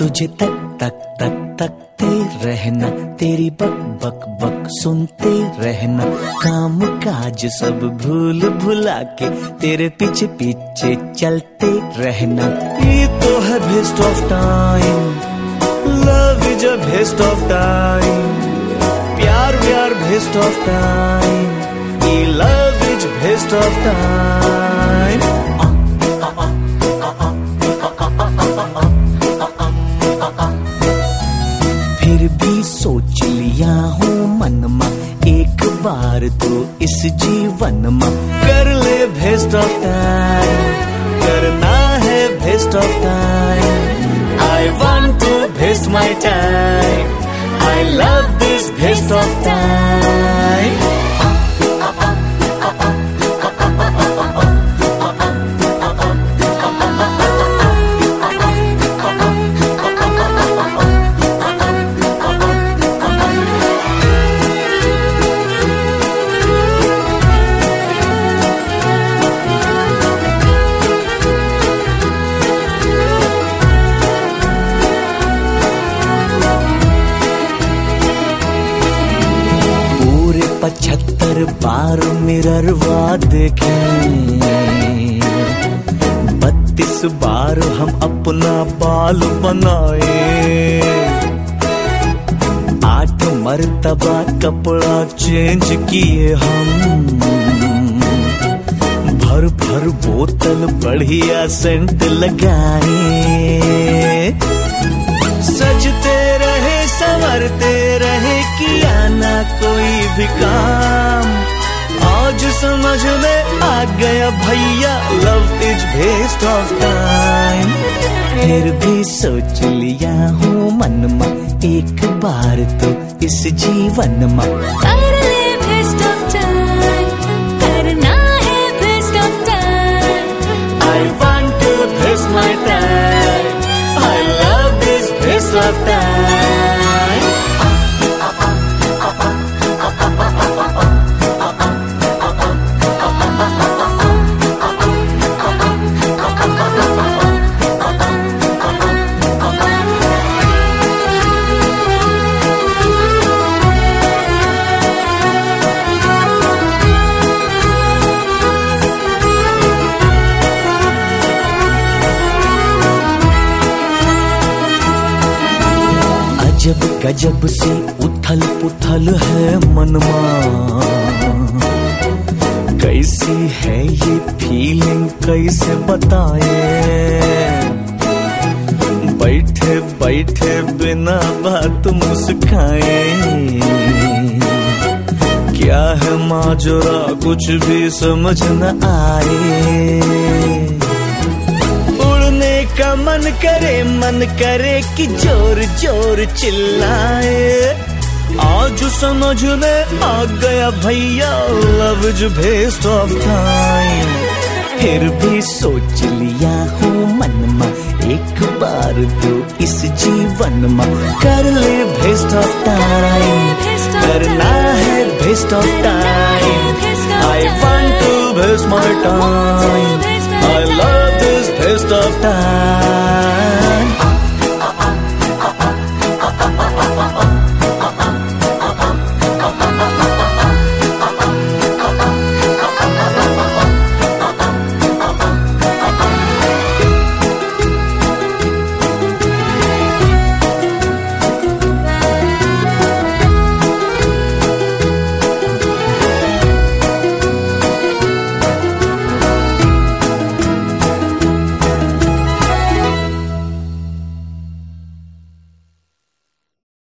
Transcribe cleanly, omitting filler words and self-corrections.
तुझे तक तक तक तकते रहना, तेरी बक बक बक सुनते रहना, काम काज सब भूल भुला के तेरे पीछे पीछे चलते रहना। ये तो है waste of time, love is a waste of time, प्यार व्यार वेस्ट ऑफ टाइम, ये love is waste of time. फिर भी सोच लिया हूँ मन में एक बार तो इस जीवन में, कर ले वेस्ट ऑफ टाइम, करना है waste of time. I want to waste my time, I love this waste of time. पूरे 75 बार मिररवा देखे, 32 बार हम अपना बाल बनाए, 8 मर्तबा कपड़ा चेंज किए हम, भर भर बोतल बढ़िया सेंट लगाए, सजते रहे संवरते रहे, किया ना कोई भी काम। आज समझ में आ गया भैया, love is waste of time. फिर भी सोच लिया हूँ मन में एक बार तो इस जीवन में, कर ले वेस्ट ऑफ टाइम, करना है waste of time. I want to waste my time, I love this waste of time. अजब गजब सी उथल पुथल है मनमा, कैसी है ये फीलिंग कैसे बताए, बैठे बैठे बिना बात मुस्काए, क्या है माजरा कुछ भी समझ न आए, का मन करे कि जोर जोर चिल्लाए। आज समझ में आ गया भैया, love is waste of time. फिर भी सोच लिया हूँ मन में एक बार तो इस जीवन में, कर ले वेस्ट ऑफ टाइम, करना है waste of time. I want to waste my time, I love this waste of time.